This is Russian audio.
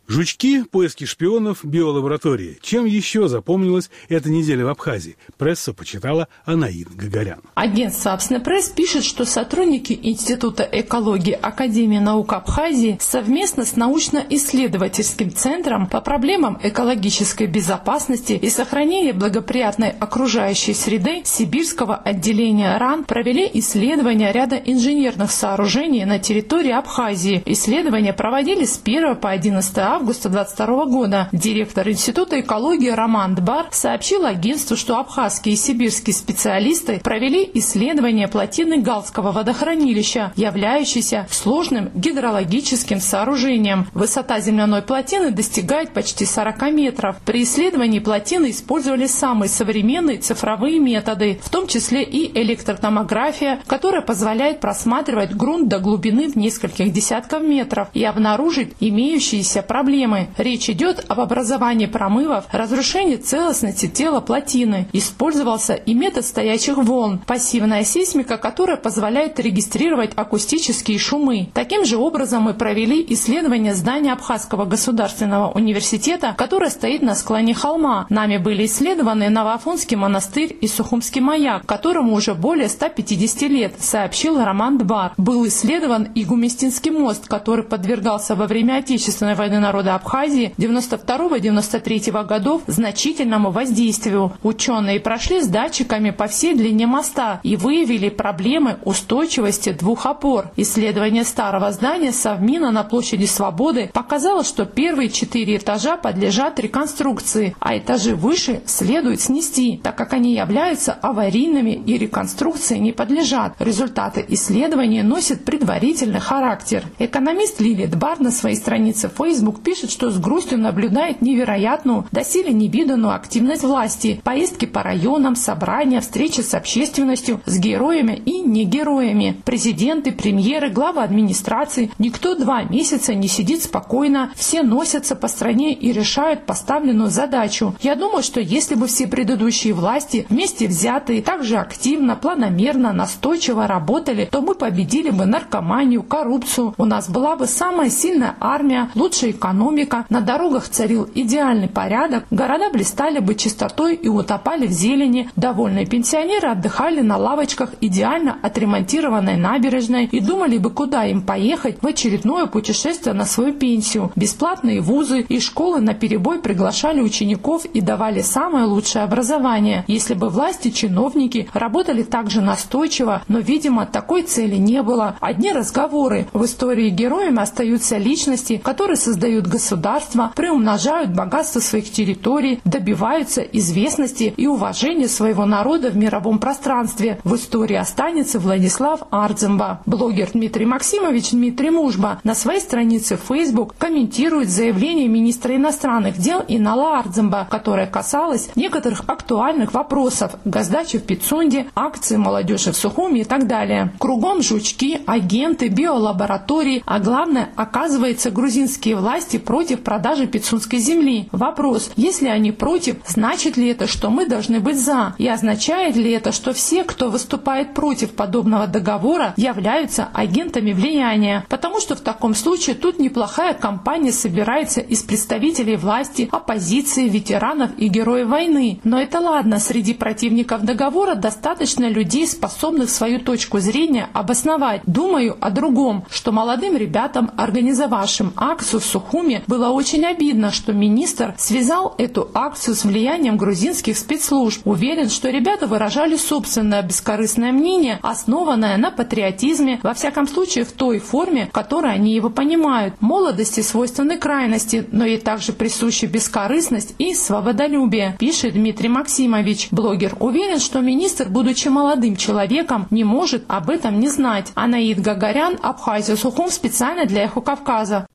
Жучки, поиски шпионов, биолаборатории. Чем еще запомнилась эта неделя в Абхазии? Прессу почитала Анаид Гагарян. Агентство «Абснепресс» пишет, что сотрудники Института экологии Академии наук Абхазии совместно с научно-исследовательским центром по проблемам экологической безопасности и сохранения благоприятной окружающей среды Сибирского отделения РАН провели исследования ряда инженерных сооружений на территории Абхазии. Исследования проводились с 1 по 11 августа 2022 года. Директор Института экологии Роман Дбар сообщил агентству, что абхазские и сибирские специалисты провели исследование плотины Галского водохранилища, являющейся сложным гидрологическим сооружением. Высота земляной плотины достигает почти 40 метров. При исследовании плотины использовали самые современные цифровые методы, в том числе и электротомография, которая позволяет просматривать грунт до глубины в нескольких десятков метров и обнаружить имеющиеся проблемы. Речь идет об образовании промывов, разрушении целостности тела плотины. Использовался и метод стоячих волн, пассивная сейсмика, которая позволяет регистрировать акустические шумы. Таким же образом мы провели исследование здания Абхазского государственного университета, которое стоит на склоне холма. Нами были исследованы Новоафонский монастырь и Сухумский маяк, которому уже более 150 лет, сообщил Роман Дбар. Был исследован и Гуместинский мост, который подвергался во время Отечественной войны народа Абхазии 92-93 годов значительному воздействию. Ученые прошли с датчиками по всей длине моста и выявили проблемы устойчивости двух опор. Исследование старого здания Совмина на площади Свободы показало, что первые 4 этажа подлежат реконструкции, а этажи выше следует снести, так как они являются аварийными и реконструкции не подлежат. Результаты исследования носят предварительный характер. Экономист Лилия Дбар на своей странице Facebook пишет, что с грустью наблюдает невероятную, доселе невиданную активность власти, поездки по районам, собрания, встречи с общественностью, с героями и негероями. Президенты, премьеры, главы администрации, никто 2 месяца не сидит спокойно, все носятся по стране и решают поставленную задачу. Я думаю, что если бы все предыдущие власти вместе взятые так же активно, планомерно, настойчиво работали, то мы победили бы наркоманию, коррупцию, у нас была бы самая сильная армия, лучшая экономика, на дорогах царил идеальный порядок, города блистали бы чистотой и утопали в зелени, довольные пенсионеры отдыхали на лавочках идеально отремонтированной набережной и думали бы, куда им поехать в очередное путешествие на свою пенсию. Бесплатные вузы и школы наперебой приглашали учеников и давали самое лучшее образование. Если бы власти, чиновники работали так же настойчиво, но, видимо, такой цели не было. Одни разговоры. В истории героями остаются личности, которые создают государства, приумножают богатство своих территорий, добиваются известности и уважения своего народа в мировом пространстве. В истории останется Владислав Ардземба. Блогер Дмитрий Максимович Дмитрий Мужба на своей странице в Facebook комментирует заявление министра иностранных дел Инала Ардземба, которое касалось некоторых актуальных вопросов: газдачи в Пицунде, акции молодежи в Сухуми и так далее. Кругом жучки, агенты, биолаборатории, а главное, оказывается, грузинские власти против продажи пицунской земли. Вопрос: если они против, значит ли это, что мы должны быть за? И означает ли это, что все, кто выступает против подобного договора, являются агентами влияния? Потому что в таком случае тут неплохая компания собирается из представителей власти, оппозиции, ветеранов и героев войны. Но это ладно, среди противников договора достаточно людей, способных свою точку зрения обосновать. Думаю о другом, что молодым ребятам, организовавшим акцию в Сухуми, было очень обидно, что министр связал эту акцию с влиянием грузинских спецслужб. Уверен, что ребята выражали собственное бескорыстное мнение, основанное на патриотизме, во всяком случае в той форме, в которой они его понимают. Молодости свойственны крайности, но ей также присущи бескорыстность и свободолюбие, пишет Дмитрий Максимович. Блогер уверен, что министр, будучи молодым человеком, не может об этом не знать. Анаид Гагарян, Абхазия, Сухум, специально для Эхо Кавказа.